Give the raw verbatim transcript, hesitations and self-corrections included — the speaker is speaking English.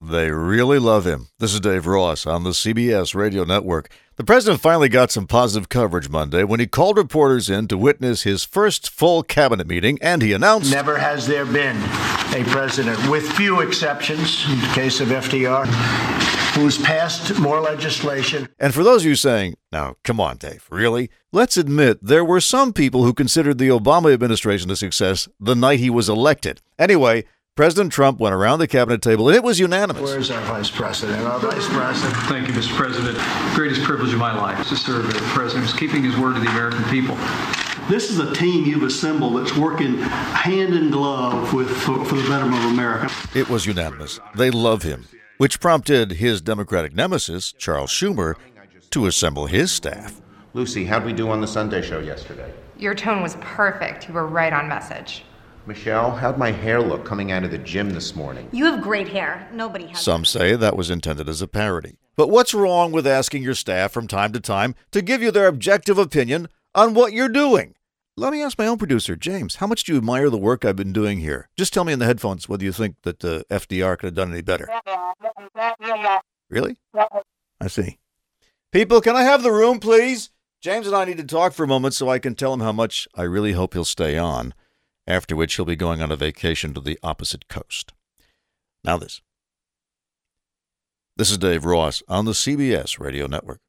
They really love him. This is Dave Ross on the C B S Radio Network. The president finally got some positive coverage Monday when he called reporters in to witness his first full cabinet meeting, and he announced, "Never has there been a president, with few exceptions, in the case of F D R, who's passed more legislation." And for those of you saying, now, come on, Dave, really? Let's admit there were some people who considered the Obama administration a success the night he was elected. Anyway, President Trump went around the cabinet table, and it was unanimous. Where's our vice president? Our vice president. Thank you, Mister President. Greatest privilege of my life to serve as president is keeping his word to the American people. This is a team you've assembled that's working hand in glove with for, for the betterment of America. It was unanimous. They love him, which prompted his Democratic nemesis, Charles Schumer, to assemble his staff. Lucy, how'd we do on the Sunday show yesterday? Your tone was perfect. You were right on message. Michelle, how'd my hair look coming out of the gym this morning? You have great hair. Nobody has. Some say that was intended as a parody. But what's wrong with asking your staff from time to time to give you their objective opinion on what you're doing? Let me ask my own producer, James, how much do you admire the work I've been doing here? Just tell me in the headphones whether you think that uh, F D R could have done any better. Really? I see. People, can I have the room, please? James and I need to talk for a moment so I can tell him how much I really hope he'll stay on, after which he'll be going on a vacation to the opposite coast. Now this. This is Dave Ross on the C B S Radio Network.